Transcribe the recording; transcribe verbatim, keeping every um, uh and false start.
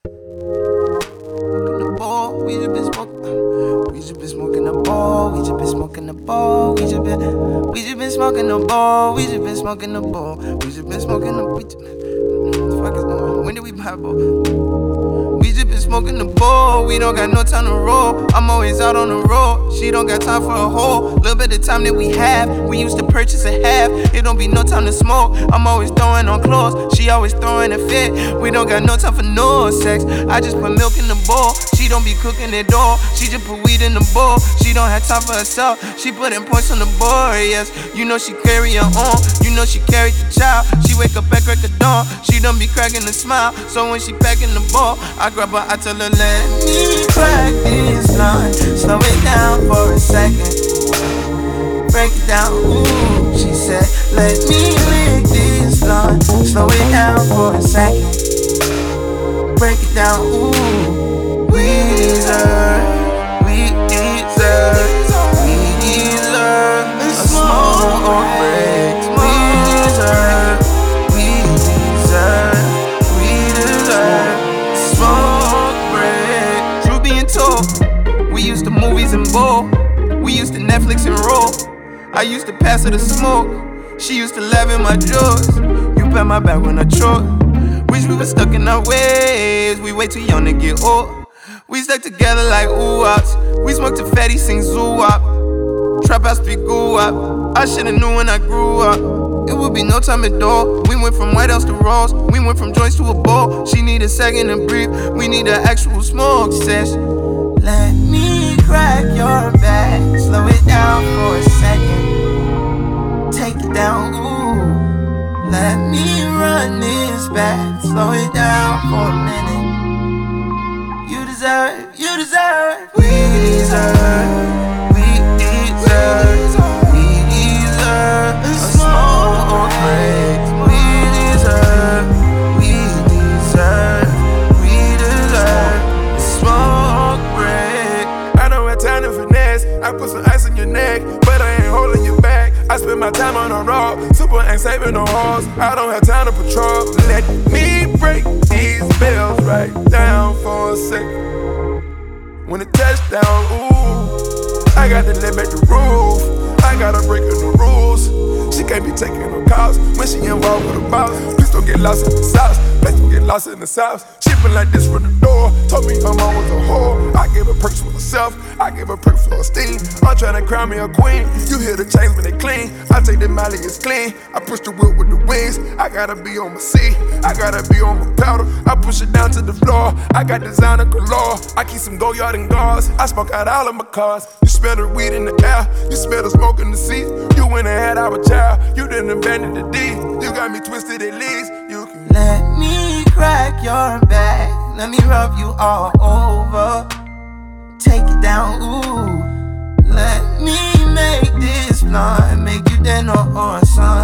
the ball, we just been smoking. We just been smoking the ball. We just been smoking the ball. We just been, we just been smoking the ball. We just been smoking the ball. We just been smoking the. We just, what the fuck is going on? When did we buy ball? We just been smoking the ball. We don't got no time to roll. I'm always out on the road. She don't got time for a whole little bit of time that we have. We used to purchase a half. It don't be no time to smoke. I'm always throwing on clothes. She always throwing a fit. We don't got no time for no sex. I just put milk in the bowl. She don't be cooking it all. She just put weed in the bowl. She don't have time for herself. She putting points on the board. Yes, you know she carry her on. You know she carried the child. She wake up at crack of dawn. She don't be cracking a smile. So when she packing the ball, I grab her, I tell her, let me crack this line. Slow it down for a second. Break it down, ooh. She said, let me lick this line. Slow it down for a second. Break it down, ooh. We deserve, we deserve, we deserve a small break. We deserve, we deserve, we deserve a small break. True being told, we used to movies and bowl. We used to Netflix and roll. I used to pass her the smoke. She used to laugh in my drawers. You pat my back when I choke. Wish we were stuck in our ways. We way too young to get old. We stuck together like ooh-ops. We smoked to fatty, sing zoo-wop. Trap house speak goo-wop. I shoulda knew when I grew up. It would be no time at all. We went from White House to Rolls. We went from joints to a bowl. She need a second to breathe. We need an actual smoke session. Let me crack your back. Slow it down for a second. Take it down, ooh. Let me run this back. Slow it down for a minute. You deserve, you deserve. We deserve, we deserve, we deserve a small break. We deserve, we deserve, we deserve a small break. I don't have time to finesse. I put some ice on your neck, but I ain't holding you back. I spend my time on the road, super ain't saving no hoes. I don't have time to patrol. Let me break these bells right down for a second. When it touchdown, ooh, I got to let back the roof. I gotta break in the rules. She can't be taking no calls when she involved with a boss. Please don't get lost in the sauce. Please don't get lost in the sauce. She been like this from the door. Told me her mom was a whore. I gave her perks for herself. I gave her perks for her steam. I'm tryna crown me a queen. You hear the chains when they clean. I take the Molly, it's clean. I push the whip with the wings. I gotta be on my seat. I gotta be on my powder. I push it down to the floor. I got designer galore. I keep some Goyard and gauze. I smoke out all of my cars. You smell the weed in the air. You smell the smoke in the seat. You went and had our child. You didn't abandon the D. You got me twisted at least. You can let me crack your back. Let me rub you all over. Take it down, ooh. Let me make this blunt. Make you dinner or a son.